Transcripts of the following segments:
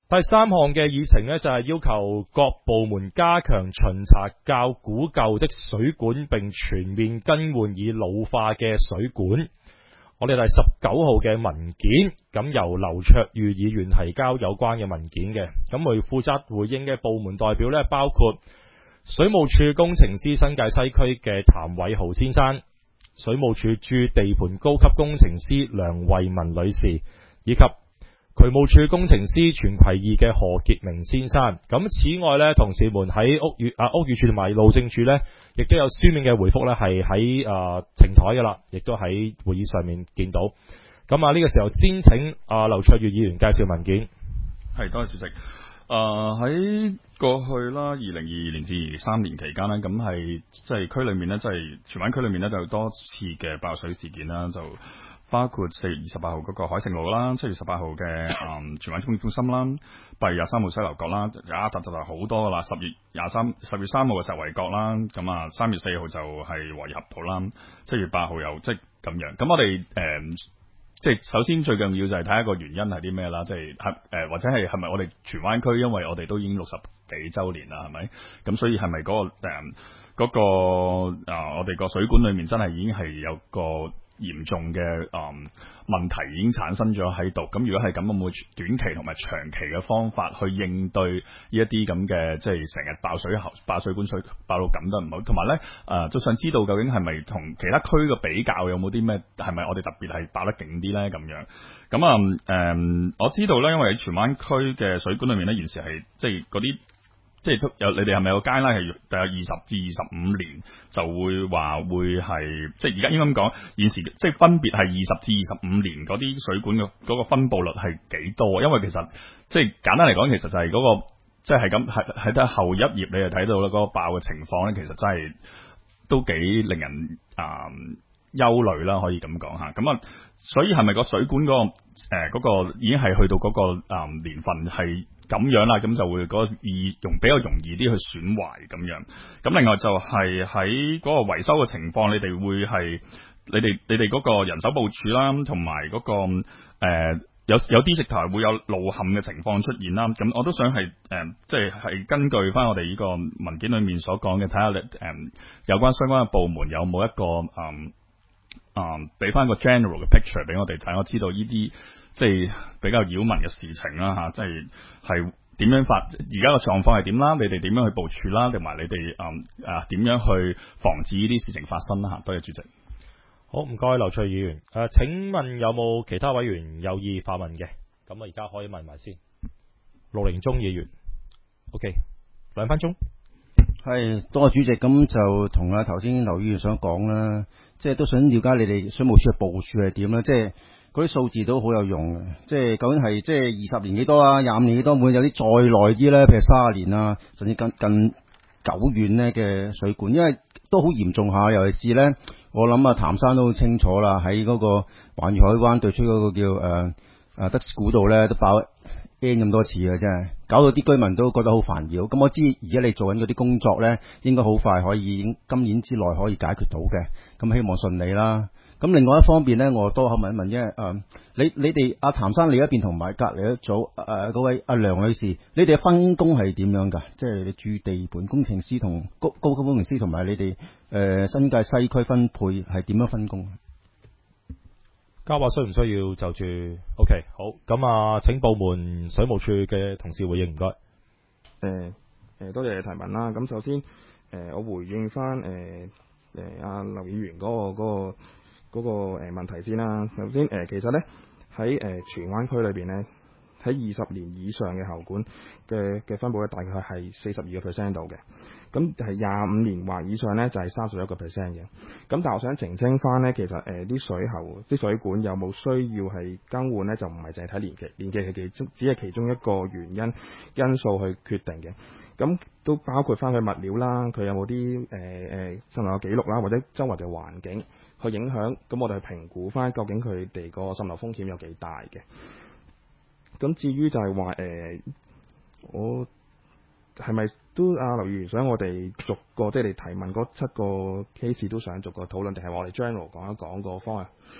第三項嘅議程呢，就係要求各部門加強巡查較古舊的水管，並全面更換已老化嘅水管。我哋第19號嘅文件，咁由劉卓裕議員提交有關嘅文件嘅，咁為負責回應嘅部門代表呢，包括水務署工程師新界西區嘅譚偉豪先生，水務署駐地盤高級工程師梁慧文女士，以及渠務署工程師全葵二嘅何傑明先生。咁此外呢，同事們喺屋宇署同埋路政署呢，亦都有書面嘅回覆呢，係喺呈台噶啦，亦都喺會議上面見到。咁呢個時候先請劉卓裕議員介紹文件。 係，多謝主席。喺過去啦，2022年至23年期間呢，咁係即係區裏面呢，即係荃灣區裏面呢，就有多次嘅爆水事件啦，就包括4月28號嗰個海盛路啦，7月18號嘅荃灣工業中心啦，8月23號西樓角啦，有一沓就係好多噶啦。10月3號嘅石圍角啦，咁3月4號就係維合道啦，7月8號又即係咁樣。咁我哋即係首先最重要就係睇下個原因係啲咩啦，即係或者係咪我哋荃灣區，因為我哋都已經60幾週年啦，係咪？咁所以係咪嗰個我哋個水管裏面真係已經係有個嚴重嘅問題已經產生咗喺度？咁如果係咁，有冇短期同埋長期嘅方法去應對呢一啲咁嘅即係成日爆水管水爆到咁都唔好？同埋咧就想知道究竟係咪同其他區嘅比較有冇啲咩？係咪我哋特別係爆得勁啲咧？咁樣咁我知道咧，因為喺荃灣區嘅水管裏面咧，現時係即係嗰啲。即係有你哋係咪有街啦？係大約20至25年就會話會係即係而家應該咁講，現時即係分別係20至25年嗰啲水管嘅嗰個分佈率係幾多？因為其實即係簡單嚟講，其實就係嗰個即係咁係得後一頁你就睇到啦，嗰個爆嘅情況咧，其實真係都幾令人憂慮啦，可以咁講嚇。咁所以係咪個水管嗰個已經係去到嗰個年份係咁樣啦，咁就會嗰個比較容易啲去損壞咁樣。咁另外就係喺嗰個維修嘅情況，你哋會係你哋嗰個人手部署啦，同埋嗰個有啲直頭會有路陷嘅情況出現啦。咁我都想係即係根據翻我哋呢個文件裏面所講嘅，睇下你有關相關嘅部門有冇一個俾翻個 general 嘅 picture 俾我哋睇，我知道呢啲即係比較擾民嘅事情啦嚇，即係點樣發？而家個狀況係點啦？你哋點樣去部署啦？同埋你哋點樣去防止呢啲事情發生啦嚇？多謝主席。 好，唔該劉卓議員。請問有冇其他委員有意發問嘅？咁而家可以問埋先。陸凌忠議員 ，OK， 2分鐘。 係，多謝主席。咁就同頭先劉議員想講啦，即係都想了解你哋水務署嘅部署係點啦，即係嗰啲數字都好有用嘅。即係究竟係即係20年幾多啊，25年幾多？會唔會有啲再耐啲咧？譬如30年啊，甚至近久遠咧嘅水管，因為都好嚴重下。尤其是咧，我諗譚生都好清楚啦，喺嗰個環宇海灣對出嗰個叫德士古道咧，都爆N 咁多次嘅，真係搞到啲居民都覺得好煩擾。咁我知而家你做緊嗰啲工作咧，應該好快可以今年之內可以解決到嘅。咁希望順利啦。咁另外一方面咧，我多口問一問，因為你哋譚生你一邊同埋隔離一組嗰位梁女士，你哋嘅分工係點樣㗎？即係你駐地盤工程師同高級工程師同埋你哋新界西區分配係點樣分工？ 嘉華需唔需要就住 ？OK， 好，咁請部門水務署嘅同事回應，唔該。 多謝提問啦。咁首先我回應翻阿劉議員嗰個問題先啦。首先其實咧喺荃灣區裏邊咧，喺20年以上嘅喉管嘅分佈咧，大概係42% 度嘅。咁係25年或以上咧，就係31% 嘅。咁但係我想澄清翻咧，其實啲水管有冇需要係更換咧，就唔係淨係睇年期，年期係只係其中一個因素去決定嘅。咁都包括翻佢物料啦，佢有冇啲滲漏記錄啦，或者周圍嘅環境去影響。咁我哋去評估翻究竟佢哋個滲漏風險有幾大嘅。咁至於就係話我係咪都劉議員想我哋逐個即係你提問嗰7個 case 都想逐個討論，定係我哋 general 講一講個方向？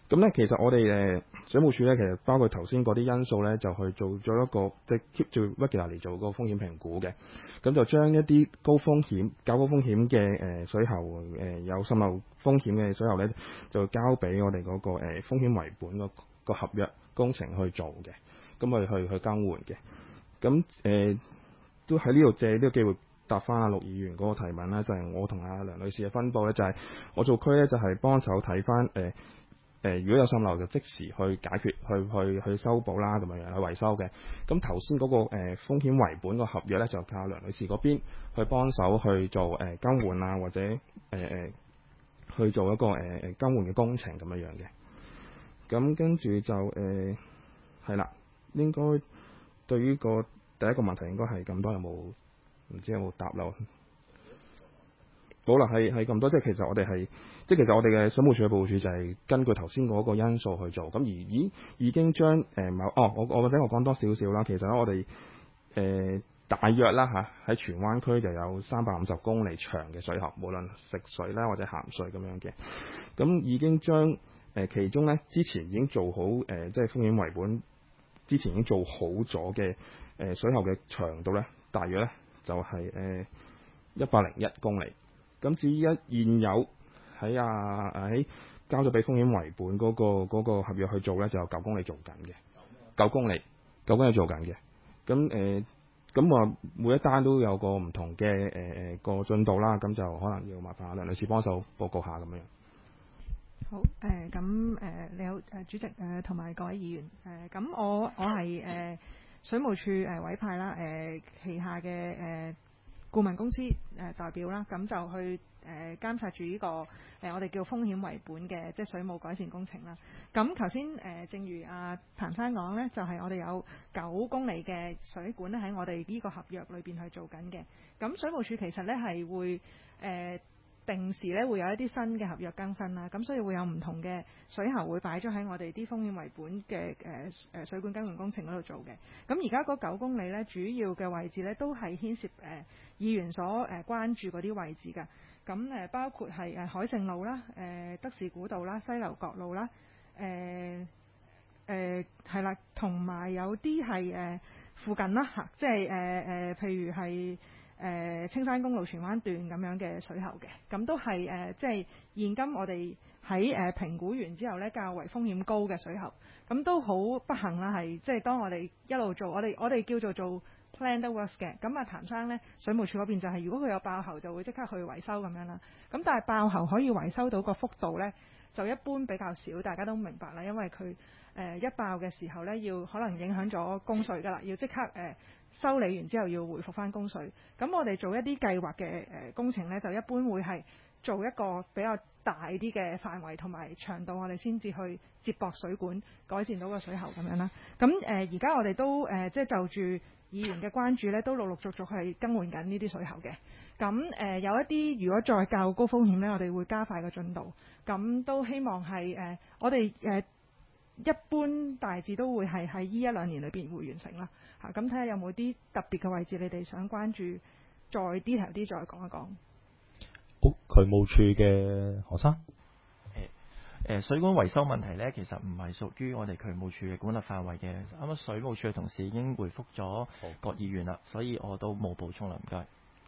咁咧，其實我哋水務署咧，其實包括頭先嗰啲因素咧，就去做咗一個即係 keep 住 regular 嚟做個風險評估嘅。咁就將一啲較高風險嘅水喉有滲漏風險嘅水喉咧，就交俾我哋嗰個風險為本個合約工程去做嘅。咁去更換嘅。咁都喺呢度借呢個機會答翻阿陸議員嗰個提問啦，就係我同阿梁女士嘅分佈咧，就係我做區咧就係幫手睇翻如果有滲漏就即時去解決，去修補啦，咁樣去維修嘅。咁頭先嗰個風險為本個合約咧，就靠梁女士嗰邊去幫手去做更換啊，或者去做一個更換嘅工程咁樣嘅。咁跟住就係啦，應該對於第一個問題應該係咁多，唔知有冇答漏？好啦，係咁多，即係其實我哋嘅水務署嘅部署就係根據頭先嗰個因素去做，咁而已經將我或者我講多少少啦。其實我哋大約啦喺荃灣區就有350公里長嘅水喉，無論食水啦或者鹹水咁樣嘅。咁已經將其中咧之前已經做好即係風險為本，之前已經做好咗嘅水喉嘅長度咧，大約咧就係101公里。咁至於現有喺交咗俾風險為本嗰個合約去做咧，就有9公里做緊嘅，9公里做緊嘅。咁話每一單都有個唔同嘅個進度啦，咁就可能要麻煩阿梁女士幫手報告下咁樣。 好你好主席同埋各位議員咁我係水務署委派啦旗下嘅顧問公司代表啦，咁就去監察住呢個我哋叫風險為本嘅即係水務改善工程啦。咁頭先正如阿彭生講呢，就係我哋有9公里嘅水管咧喺我哋呢個合約裏邊去做緊嘅。咁水務署其實呢係會定時咧會有一啲新嘅合約更新啦，咁所以會有唔同嘅水喉會擺咗喺我哋啲風險為本嘅水管更換工程嗰度做嘅。咁而家嗰9公里咧，主要嘅位置咧都係牽涉議員所關注嗰啲位置㗎。咁包括係海盛路啦、德士古道啦、西樓角路啦、係啦，同埋有啲係附近啦嚇，即係譬如係青山公路荃灣段咁樣嘅水喉嘅，咁都係即係現今我哋喺評估完之後呢，較為風險高嘅水喉，咁都好不幸啦，係即係當我哋一路做，我哋叫做 planned works 嘅，咁啊譚生呢，水務署嗰邊就係如果佢有爆喉就會即刻去維修咁樣啦，咁但係爆喉可以維修到個幅度呢，就一般比較少，大家都明白啦，因為佢一爆嘅時候呢，要可能影響咗供水㗎啦，要即刻修理完之後要回復翻供水。咁我哋做一啲計劃嘅工程呢，就一般會係做一個比較大啲嘅範圍同埋長度，我哋先至去接駁水管，改善到個水喉咁樣啦。咁而家我哋都即係就住議員嘅關注呢，都陸陸續續係更換緊呢啲水喉嘅。咁有一啲如果再較高風險呢，我哋會加快個進度。咁都希望係我哋一般大致都會係喺呢1-2年裏邊會完成啦。咁睇下有冇啲特別嘅位置你哋想關注，再 detail 啲再講一講。 好，渠務處嘅何生。 水管維修問題呢，其實唔係屬於我哋渠務處嘅管轄範圍嘅。啱啱水務處嘅同事已經回覆咗各議員啦，所以我都冇補充啦，唔該。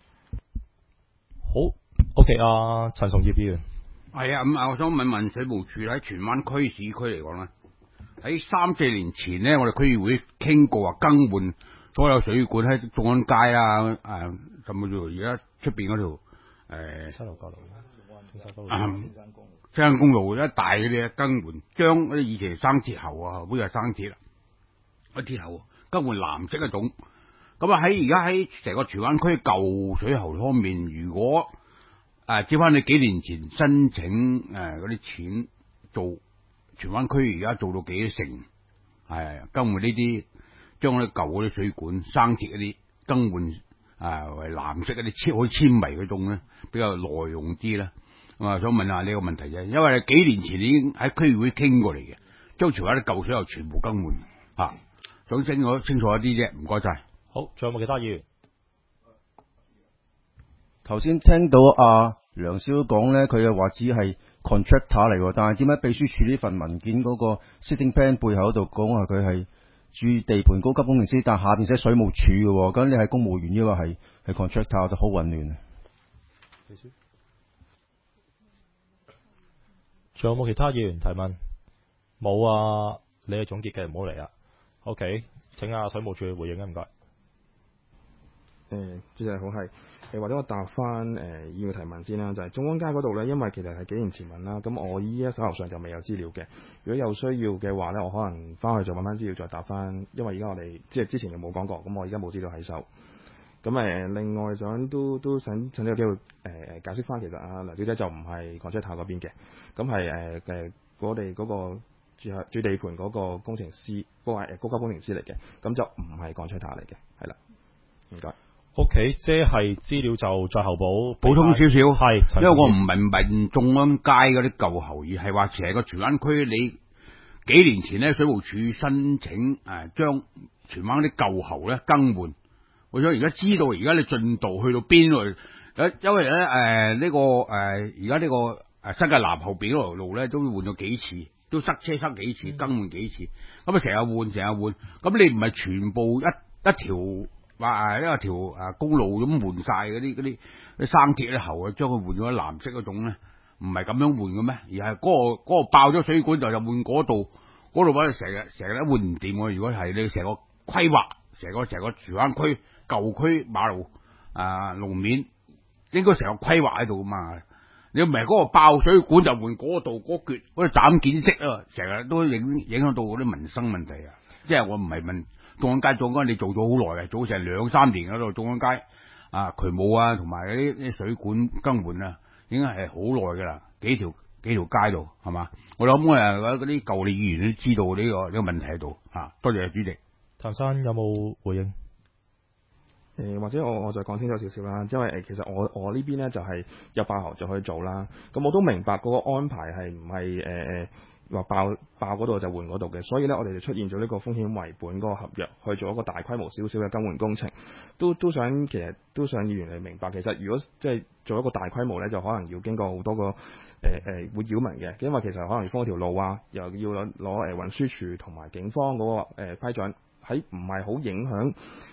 好 ，OK 啊，陳崇業議員。 係啊，咁我想問問水務署喺荃灣區市區嚟講咧，喺3-4年前呢，我哋區議會傾過話更換所有水管喺眾安街啊，甚至乎而家出邊嗰條西樓角路、 青山公路一大嗰啲更換，將嗰啲以前生鐵喉啊，會係生鐵啦，嗰鐵喉更換藍色一種。咁啊喺而家喺成個荃灣區舊水喉方面，如果接翻你幾年前申請嗰啲錢做荃灣區，而家做到幾成？更換呢啲，將啲舊嗰啲水管生鐵嗰啲更換為藍色嗰啲好似纖維嗰種咧，比較耐用啲啦。我想問下呢個問題啫，因為幾年前已經喺區議會傾過嚟嘅，將荃灣啲舊水喉全部更換想清楚一啲啫，唔該晒。 好，仲有冇其他議員？ 頭先聽到阿梁少講咧，佢又話只係 contractor 嚟喎，但係點解秘書處呢份文件嗰個 sitting plan 背後度講話佢係駐地盤高級工程師，但下邊寫水務署嘅喎，咁你係公務員抑或係 contractor， 就好混亂啊！ 仲有冇其他議員提問？冇啊，你係總結嘅，唔好嚟啊。OK， 請阿水務署去回應啊，唔該。 主席好係或者我答翻議員提問先啦，就係中安街嗰度呢，因為其實係幾年前問啦，咁我依家手頭上就未有資料嘅。如果有需要嘅話呢，我可能翻去再揾翻資料再答翻，因為而家我哋即係之前又冇講過，咁我而家冇資料喺手。咁另外都想趁呢個機會解釋翻，其實阿梁小姐就唔係contractor嗰邊嘅，咁係我哋嗰個駐地盤嗰個工程師，嗰個高級工程師嚟嘅，咁就唔係contractor嚟嘅，係啦，唔該。 OK， 即係資料就再後補充少少， 係， 因為我唔係問眾安街嗰啲舊喉，而係話成個荃灣區你幾年前咧水務署申請將荃灣啲舊喉咧更換，我想而家知道而家你進度去到邊度？因為咧而家呢個新界南後邊嗰條路咧都換咗幾次，都塞車塞幾次，更換幾次，咁啊成日換，咁你唔係全部一條。話一條公路咁換晒嗰啲生鐵啲喉啊，將佢換咗藍色嗰種咧，唔係咁樣換嘅咩？而係嗰個爆咗水管就換嗰度話成日都換唔掂喎。如果係你成個規劃，成個荃灣區舊區馬路路面，應該成個規劃喺度噶嘛？你唔係嗰個爆水管就換嗰度嗰橛，嗰啲斬件式啊，成日都影響到嗰啲民生問題啊！即係我唔係問。眾安街你做咗好耐嘅，做成2-3年嗰度眾安街渠務啊，同埋啲水管更換啊，已經係好耐噶啦，幾條街度係嘛？我諗嗰啲舊年議員都知道呢個問題喺度嚇。多謝主席。 譚生有冇回應？ 或者我再講清楚少少啦，因為其實我呢邊呢就係有爆喉就可以做啦。咁我都明白嗰個安排係唔係話爆嗰度就換嗰度嘅，所以呢，我哋就出現咗呢個風險為本嗰個合約去做一個大規模少少嘅更換工程，其實都想議員嚟明白，其實如果即係做一個大規模呢，就可能要經過好多個會擾民嘅，因為其實可能要封一條路啊，又要攞運輸署同埋警方嗰個批准，喺唔係好影響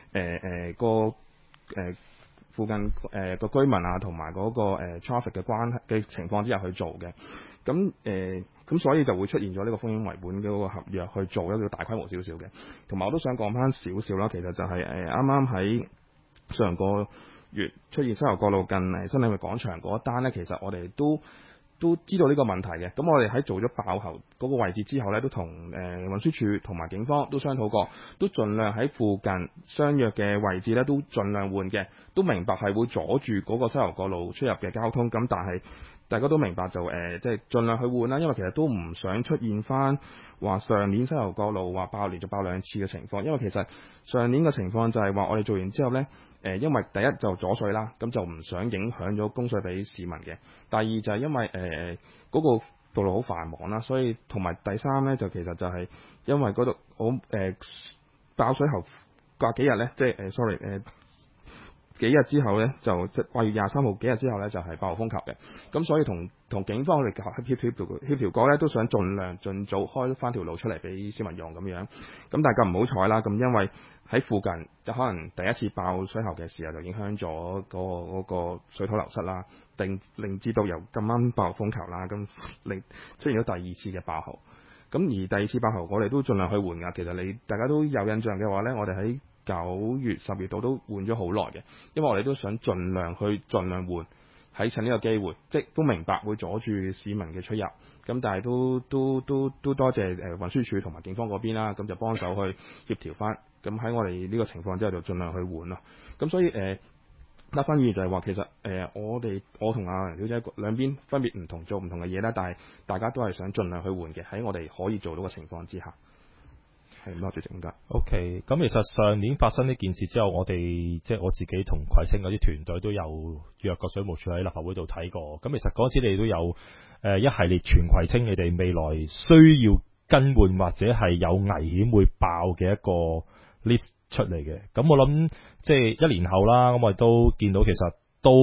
附近個居民啊同埋嗰個traffic 嘅關係嘅情況之下去做嘅，咁所以就會出現咗呢個風險為本嘅嗰個合約去做一個大規模少少嘅。同埋我都想講翻少少啦，其實就係啱啱喺上個月出現西油角路近新領域廣場嗰一單呢，其實我哋都知道呢個問題嘅。咁我哋喺做咗爆喉嗰個位置之後呢，都同運輸署同埋警方都商討過，都盡量喺附近相約嘅位置呢都盡量換嘅，都明白係會阻住嗰個西油角路出入嘅交通。咁但係大家都明白就即係盡量去換啦，因為其實都唔想出現翻話上年西油角路話連續爆2次嘅情況。因為其實上年嘅情況就係話我哋做完之後呢，因為第一就阻水啦，咁就唔想影響咗供水俾市民嘅。第二就係因為嗰個道路好繁忙啦，所以同埋第三呢，就其實就係因為嗰度爆水後隔幾日呢，即係幾日之後呢，就即係8月23號幾日之後呢，就係8號風球嘅。咁所以同警方我哋協調過呢，都想盡早開翻條路出嚟俾市民用咁樣。咁但係咁唔好彩啦，咁因為喺附近就可能第一次爆水喉嘅時候就影響咗嗰個水土流失啦，令至到由咁啱8號風球啦，咁令出現咗第二次嘅爆喉。咁而第二次爆喉我哋都盡量去換㗎。其實大家都有印象嘅話呢，我哋喺9月、10月度都換咗好耐嘅，因為我哋都想盡量換，喺趁呢個機會，即係都明白會阻住市民嘅出入，咁但係都多謝運輸署同埋警方嗰邊啦，咁就幫手去協調翻，咁喺我哋呢個情況之下就盡量去換咯。咁所以得翻議就係話其實我同阿梁小姐兩邊分別唔同做唔同嘅嘢啦，但係大家都係想盡量去換嘅，喺我哋可以做到嘅情況之下。係唔多謝正㗎。 OK， 咁其實上年發生呢件事之後，我哋即係我自己同葵青嗰啲團隊都有約過水務署喺立法會度睇過。咁其實嗰時你都有一系列全葵青你哋未來需要更換或者係有危險會爆嘅一個 list 出嚟嘅。咁我諗即係1年後啦，咁我哋都見到其實都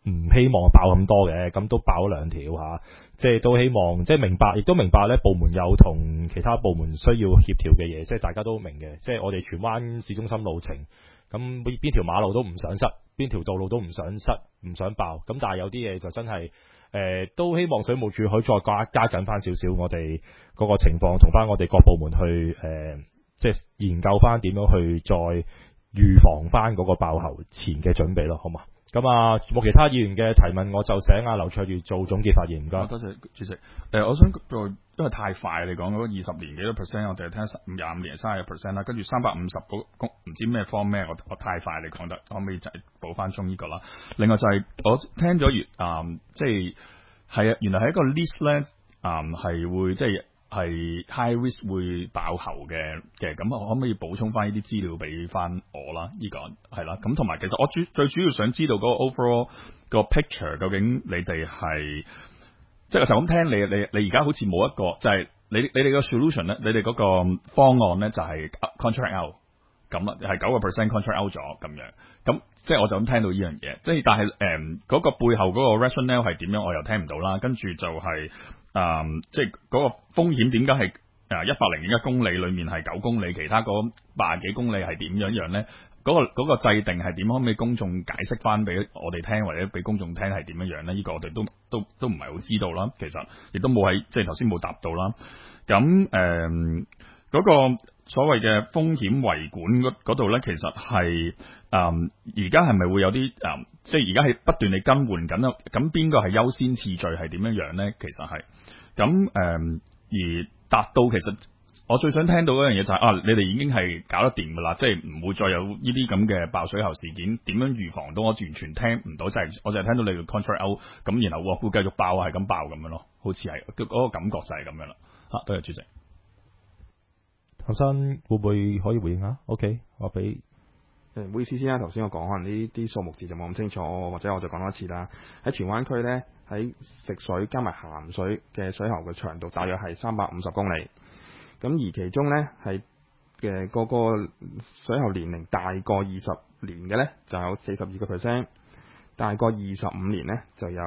唔希望爆咁多嘅，咁都爆咗2條嚇，即係都希望即係明白，亦都明白咧部門有同其他部門需要協調嘅嘢，即係大家都明嘅，即係我哋荃灣市中心路程，咁邊條馬路都唔想塞，邊條道路都唔想塞，唔想爆，咁但係有啲嘢就真係都希望水務署可以再加緊翻少少我哋嗰個情況，同翻我哋各部門去即係研究翻點樣去再預防翻嗰個爆喉前嘅準備咯，好嘛？咁啊，冇其他議員嘅提問，我就請阿劉卓越做總結發言，唔該。 多謝主席。我想因為太快，你講嗰20年幾多 percent， 我哋係聽25年30% 啦，跟住350嗰唔知咩方咩，我太快你講得，可唔可以就係補翻中呢個啦？另外就係我聽咗即係係啊，原來係一個 list 咧，係會即係。係 high risk 會爆喉嘅，咁我可唔可以補充翻呢啲資料俾翻我啦？呢個係啦，咁同埋其實我最主要想知道嗰個 overall 個 picture 究竟你哋係即係就咁聽你而家好似冇一個就係你哋個 solution 咧，你哋嗰個方案咧就係 contract out 咁啦，係9% contract out 咗咁樣，咁即係我就咁聽到呢樣嘢，即係但係嗰個背後嗰個 rationale 係點樣，我又聽唔到啦，跟住就係。即係嗰個風險點解係101公里裏面係9公里，其他嗰80幾公里係點樣咧？嗰個制定係點？可唔可以公眾解釋翻俾我哋聽，或者俾公眾聽係點樣咧？呢個我哋都唔係好知道啦。其實亦都冇喺即係頭先冇答到啦。咁嗰個所謂嘅風險維管嗰度咧，其實係而家係咪會有啲即係而家係不斷地更換緊啊？咁邊個係優先次序係點樣咧？其實係咁而達到其實我最想聽到嗰樣嘢就係你哋已經係搞得掂噶啦，即係唔會再有呢啲咁嘅爆水喉事件，點樣預防到？我完全聽唔到，我就係聽到你嘅 contract out 咁，然後會繼續爆係咁爆咁樣咯，好似係嗰個感覺就係咁樣啦。多謝主席。 譚生會唔會可以回應下 ？OK， 我俾唔好意思先啦，頭先我講可能呢啲數目字就冇咁清楚，或者我再講多一次啦。喺荃灣區呢，喺食水加埋鹹水嘅水喉嘅長度大約係350公里，咁而其中呢，係嘅個水喉年齡大過20年嘅呢，就有42%，大過25年呢，就有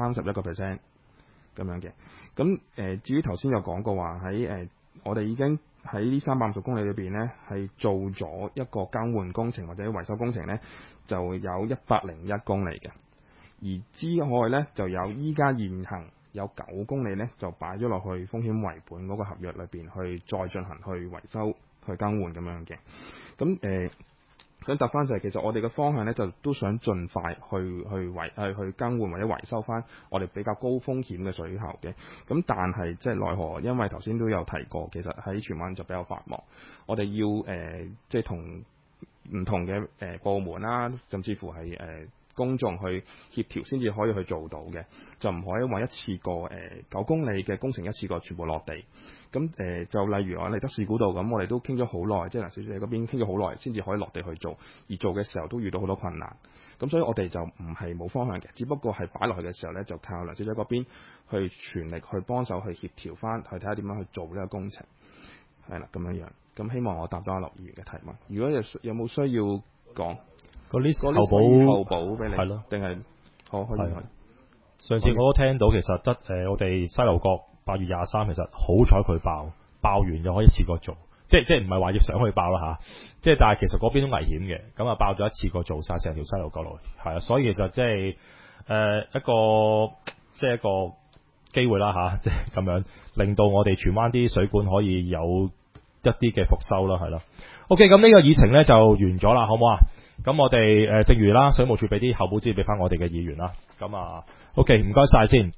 31%咁樣嘅。咁至於頭先有講過話喺我哋已經喺呢350公里裏邊呢，係做咗一個更換工程或者維修工程呢，就有101公里嘅。而之外呢，就有依家現行有9公里呢，就擺咗落去風險為本嗰個合約裏邊去再進行去維修去更換咁樣嘅。咁想答翻就係其實我哋嘅方向呢，就都想盡快去更換或者維修翻我哋比較高風險嘅水喉嘅。咁但係即係奈何，因為頭先都有提過，其實喺荃灣就比較繁忙，我哋要即係同唔同嘅部門啦，甚至乎係公眾去協調先至可以去做到嘅，就唔可以話一次過9公里嘅工程一次過全部落地。咁就例如我嚟得士古道咁，我哋都傾咗好耐，即係小姐嗰邊傾咗好耐，先至可以落地去做。而做嘅時候都遇到好多困難，咁所以我哋就唔係冇方向嘅，只不過係擺落去嘅時候呢，就靠梁小姐嗰邊去全力去幫手去協調翻，去睇下點樣去做呢個工程。係啦，咁樣。咁希望我答到阿劉議員嘅提問。如果有冇需要講？個 list 後補俾你係咯，定係可以？ 上次我都聽到，其實得我哋西樓角8月23，其實好彩佢爆完就可以一次過做，即係唔係話要上去爆啦吓，即係但係其實嗰邊都危險嘅，咁啊爆咗一次過做晒成條西樓角路，係啊，所以其實即係一個機會啦吓，即係咁樣令到我哋荃灣啲水管可以有一啲嘅復修啦，係啦。OK， 咁呢個議程咧就完咗啦，好唔好啊？咁我哋正如啦，水務署俾啲後補資料俾翻我哋嘅議員啦。咁啊 ，OK， 唔該晒先。